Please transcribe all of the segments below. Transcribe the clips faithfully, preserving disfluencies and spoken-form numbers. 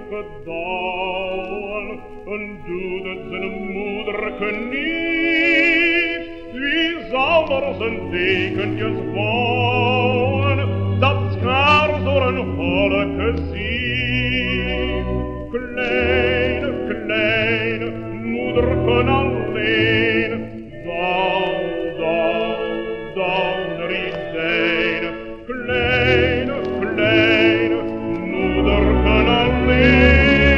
gedauwen, en doet het zijn moederke niet. Wie zal er zijn dekentjes bouwen, dat schaars door een holleke ziet? Kleine, kleine, moederken alleen, dan, dan, dan, rietijne. Kleine, kleine, moederken alleen.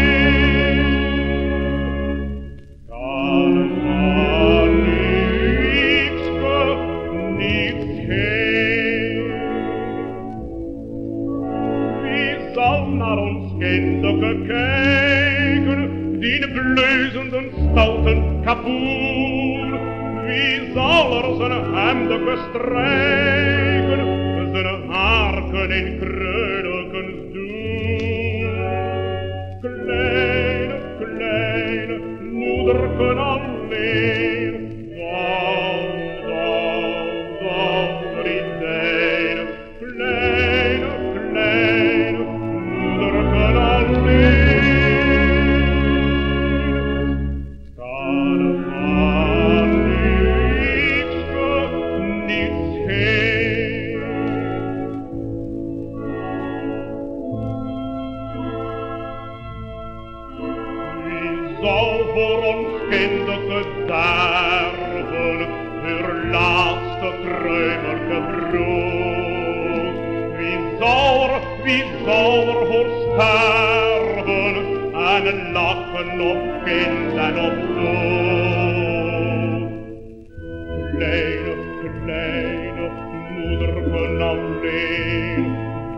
Kan van nietske, niets heen. Wie zal naar ons kinderen kijken, die de bleuzenden stouten kapoen? Wie zal er zijn hemden strijken, zijn haarken in kreudelkens doen? Kleine, kleine, moederken alleen, dan, dan, dan, rietijne. Kleine, kleine, moederken alleen. Kan van nietske, niets heen. Wie zal voor ons kinderen sterven, hun laatste kruimelke brood? Wie zal er, wie zal er voor sterven, en lachen op kind en op dood? Kleine, kleine, moederken alleen,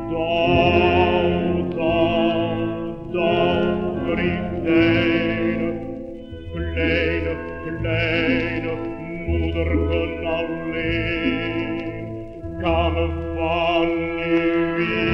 dan, dan, dan, rietijne. Kleine, kleine, moederken alleen, kan van nu